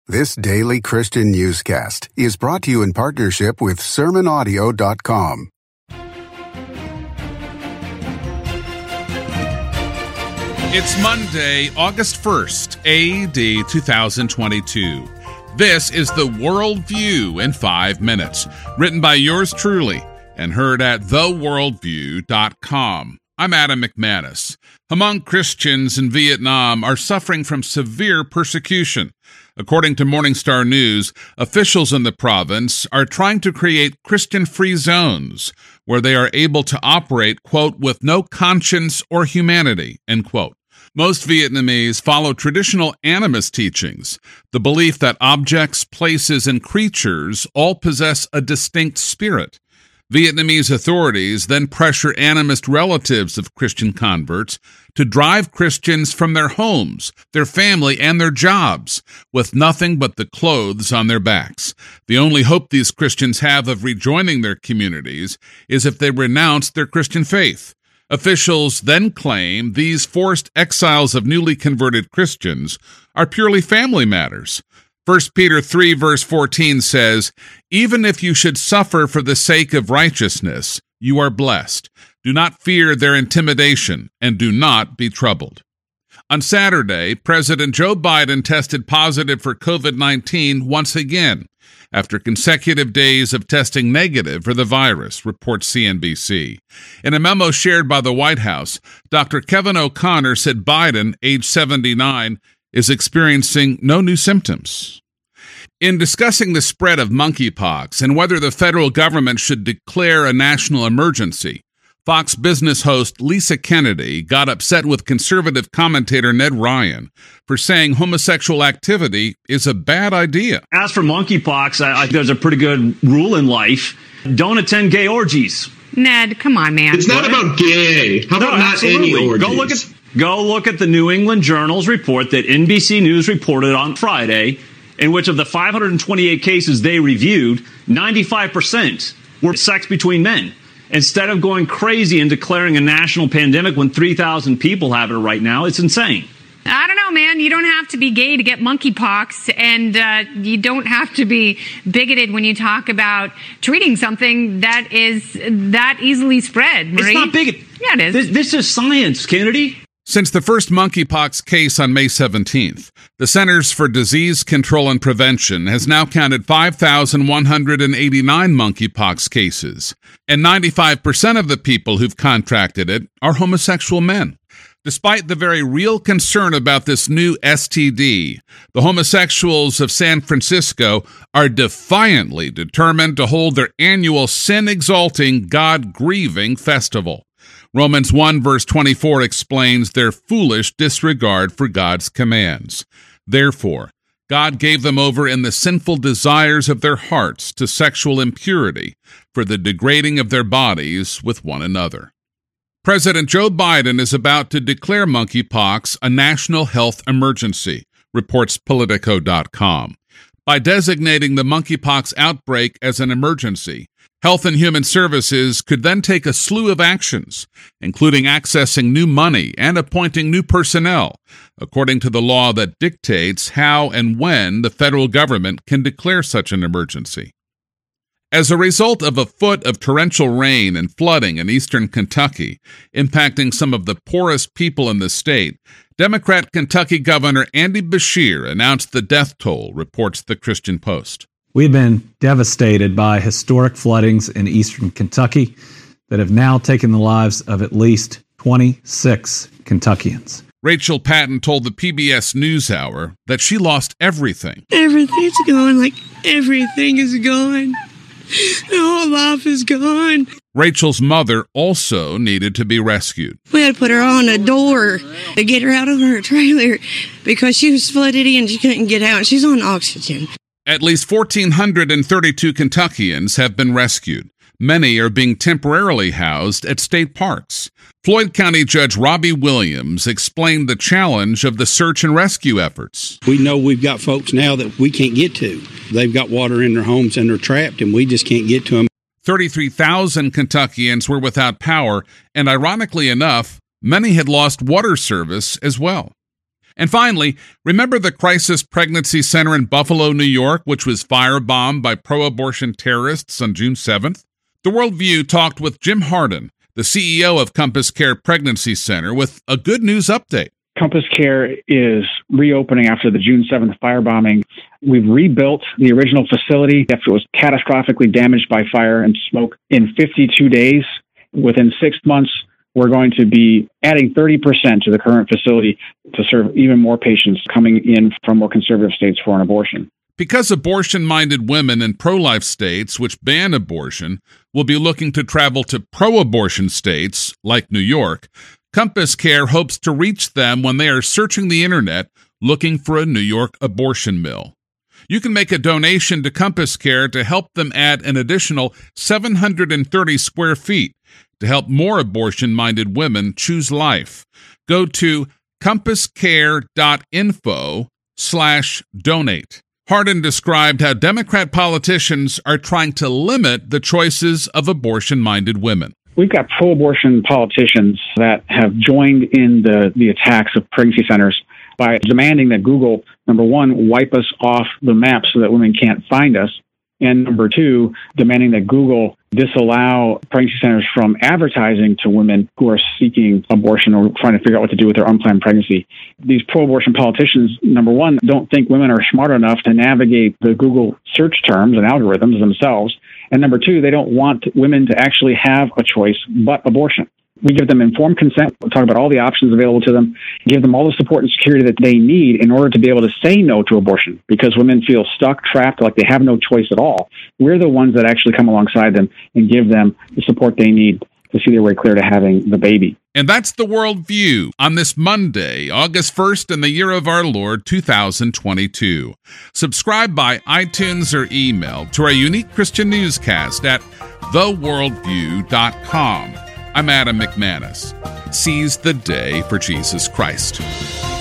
This daily Christian newscast is brought to you in partnership with SermonAudio.com. It's Monday, August 1st, A.D. 2022. This is the Worldview in 5 minutes, written by yours truly and heard at theworldview.com. I'm Adam McManus. Hmong Christians in Vietnam are suffering from severe persecution. According to Morningstar News, officials in the province are trying to create Christian-free zones where they are able to operate, quote, with no conscience or humanity, end quote. Most Vietnamese follow traditional animist teachings, the belief that objects, places, and creatures all possess a distinct spirit. Vietnamese authorities then pressure animist relatives of Christian converts to drive Christians from their homes, their family, and their jobs, with nothing but the clothes on their backs. The only hope these Christians have of rejoining their communities is if they renounce their Christian faith. Officials then claim these forced exiles of newly converted Christians are purely family matters. 1 Peter 3 verse 14 says, "Even if you should suffer for the sake of righteousness, you are blessed. Do not fear their intimidation, and do not be troubled." On Saturday, President Joe Biden tested positive for COVID-19 once again, after consecutive days of testing negative for the virus, reports CNBC. In a memo shared by the White House, Dr. Kevin O'Connor said Biden, age 79, is experiencing no new symptoms. In discussing the spread of monkeypox and whether the federal government should declare a national emergency, Fox Business host Lisa Kennedy got upset with conservative commentator Ned Ryan for saying homosexual activity is a bad idea. As for monkeypox, I think there's a pretty good rule in life. Don't attend gay orgies. Ned, come on, man. It's not about gay. How about not any orgies? Go look at the New England Journal's report that NBC News reported on Friday, in which of the 528 cases they reviewed, 95% were sex between men. Instead of going crazy and declaring a national pandemic when 3,000 people have it right now, it's insane. I don't know, man. You don't have to be gay to get monkeypox, and you don't have to be bigoted when you talk about treating something that is that easily spread, Marie. It's not bigoted. Yeah, it is. This is science, Kennedy. Since the first monkeypox case on May 17th, the Centers for Disease Control and Prevention has now counted 5,189 monkeypox cases, and 95% of the people who've contracted it are homosexual men. Despite the very real concern about this new STD, the homosexuals of San Francisco are defiantly determined to hold their annual sin-exalting, God-grieving festival. Romans 1 verse 24 explains their foolish disregard for God's commands. Therefore, God gave them over in the sinful desires of their hearts to sexual impurity for the degrading of their bodies with one another. President Joe Biden is about to declare monkeypox a national health emergency, reports Politico.com. By designating the monkeypox outbreak as an emergency, Health and Human Services could then take a slew of actions, including accessing new money and appointing new personnel, according to the law that dictates how and when the federal government can declare such an emergency. As a result of a foot of torrential rain and flooding in eastern Kentucky, impacting some of the poorest people in the state, Democrat Kentucky Governor Andy Beshear announced the death toll, reports the Christian Post. We've been devastated by historic floodings in eastern Kentucky that have now taken the lives of at least 26 Kentuckians. Rachel Patton told the PBS NewsHour that she lost everything. Everything's gone, everything is gone. The whole life is gone. Rachel's mother also needed to be rescued. We had to put her on a door to get her out of her trailer because she was flooded in. She couldn't get out. She's on oxygen. At least 1,432 Kentuckians have been rescued. Many are being temporarily housed at state parks. Floyd County Judge Robbie Williams explained the challenge of the search and rescue efforts. We know we've got folks now that we can't get to. They've got water in their homes and they're trapped, and we just can't get to them. 33,000 Kentuckians were without power, and ironically enough, many had lost water service as well. And finally, remember the Crisis Pregnancy Center in Buffalo, New York, which was firebombed by pro-abortion terrorists on June 7th? The Worldview talked with Jim Hardin, the CEO of Compass Care Pregnancy Center, with a good news update. Compass Care is reopening after the June 7th firebombing. We've rebuilt the original facility after it was catastrophically damaged by fire and smoke in 52 days. Within 6 months, we're going to be adding 30% to the current facility to serve even more patients coming in from more conservative states for an abortion. Because abortion-minded women in pro-life states which ban abortion will be looking to travel to pro-abortion states like New York, Compass Care hopes to reach them when they are searching the internet looking for a New York abortion mill. You can make a donation to Compass Care to help them add an additional 730 square feet to help more abortion-minded women choose life. Go to compasscare.info/donate. Hardin described how Democrat politicians are trying to limit the choices of abortion-minded women. We've got pro-abortion politicians that have joined in the attacks of pregnancy centers by demanding that Google, number one, wipe us off the map so that women can't find us, and number two, demanding that Google disallow pregnancy centers from advertising to women who are seeking abortion or trying to figure out what to do with their unplanned pregnancy. These pro-abortion politicians, number one, don't think women are smart enough to navigate the Google search terms and algorithms themselves. And number two, they don't want women to actually have a choice but abortion. We give them informed consent. We'll talk about all the options available to them, give them all the support and security that they need in order to be able to say no to abortion, because women feel stuck, trapped, like they have no choice at all. We're the ones that actually come alongside them and give them the support they need to see their way clear to having the baby. And that's the Worldview on this Monday, August 1st in the year of our Lord, 2022. Subscribe by iTunes or email to our unique Christian newscast at theworldview.com. I'm Adam McManus. Seize the day for Jesus Christ.